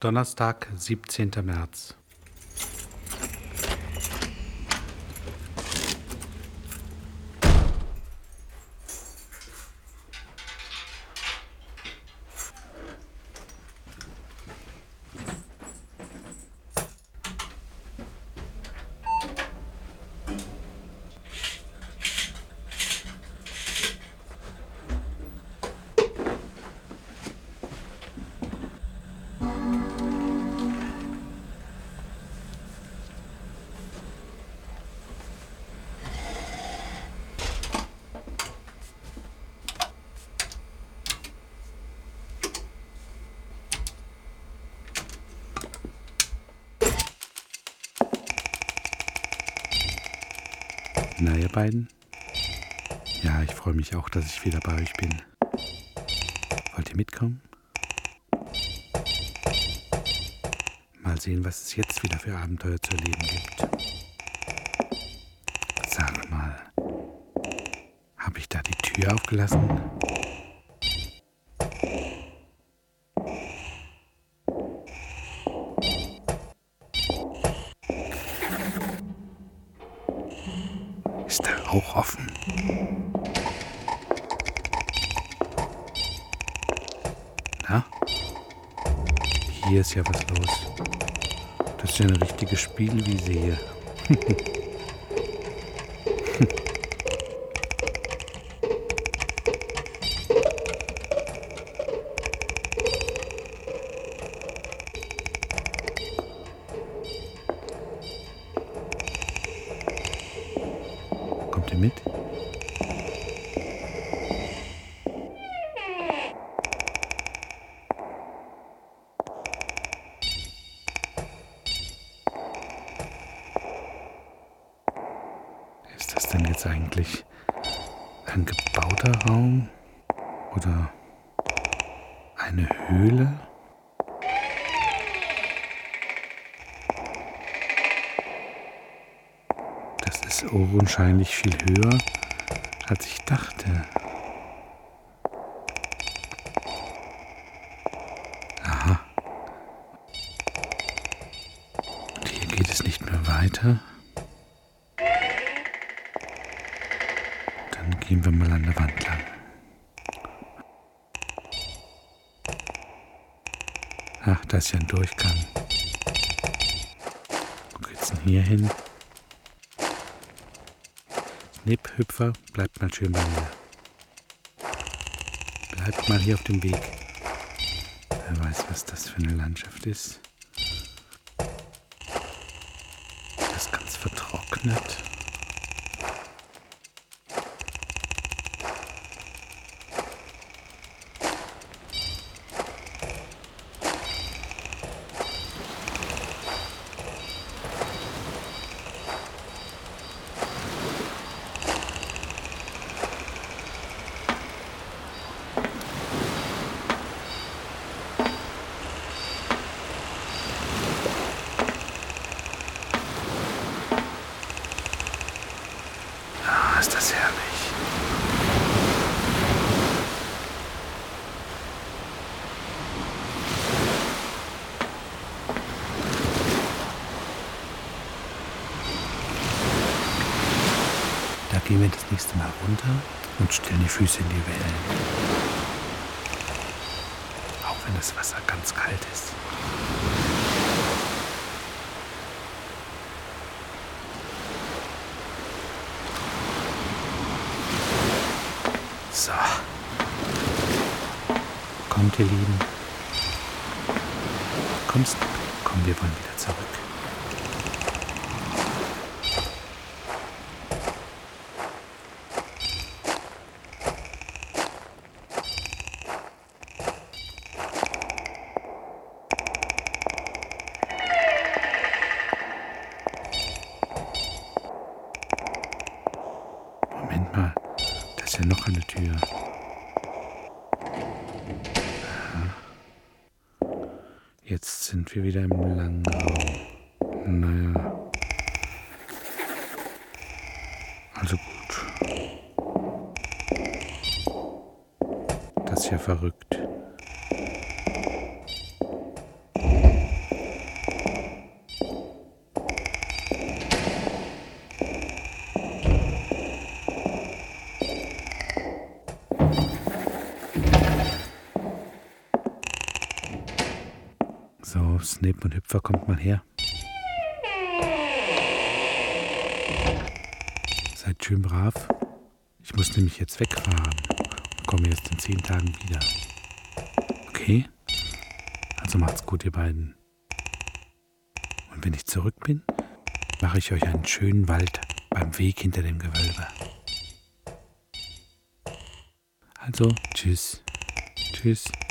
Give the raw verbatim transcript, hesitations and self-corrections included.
Donnerstag, siebzehnter März. Na, ihr beiden? Ja, ich freue mich auch, dass ich wieder bei euch bin. Wollt ihr mitkommen? Mal sehen, was es jetzt wieder für Abenteuer zu erleben gibt. Sag mal, habe ich da die Tür aufgelassen? Ist der Rauch offen? Na? Hier ist ja was los. Das ist ja eine richtige Spielwiese hier. Kommt ihr mit? Ist das denn jetzt eigentlich ein gebauter Raum oder eine Höhle? Das ist augenscheinlich viel höher, als ich dachte. Aha. Und hier geht es nicht mehr weiter. Dann gehen wir mal an der Wand lang. Ach, da ist ja ein Durchgang. Wo geht's denn hier hin? Nipp, Hüpfer, bleibt mal schön bei mir. Bleibt mal hier auf dem Weg. Wer weiß, was das für eine Landschaft ist. Das ist ganz vertrocknet. Ah, ist das herrlich. Da gehen wir das nächste Mal runter und stellen die Füße in die Wellen. Auch wenn das Wasser ganz kalt ist. So. Kommt, ihr Lieben. Kommst du? Komm, wir wollen wieder zurück. Moment mal, da ist ja noch eine Tür. Jetzt sind wir wieder im langen Raum. Naja. Also gut. Das ist ja verrückt. So, Snape und Hüpfer, kommt mal her. Seid schön brav. Ich muss nämlich jetzt wegfahren und komme erst in zehn Tagen wieder. Okay? Also macht's gut, ihr beiden. Und wenn ich zurück bin, mache ich euch einen schönen Wald beim Weg hinter dem Gewölbe. Also, tschüss. Tschüss.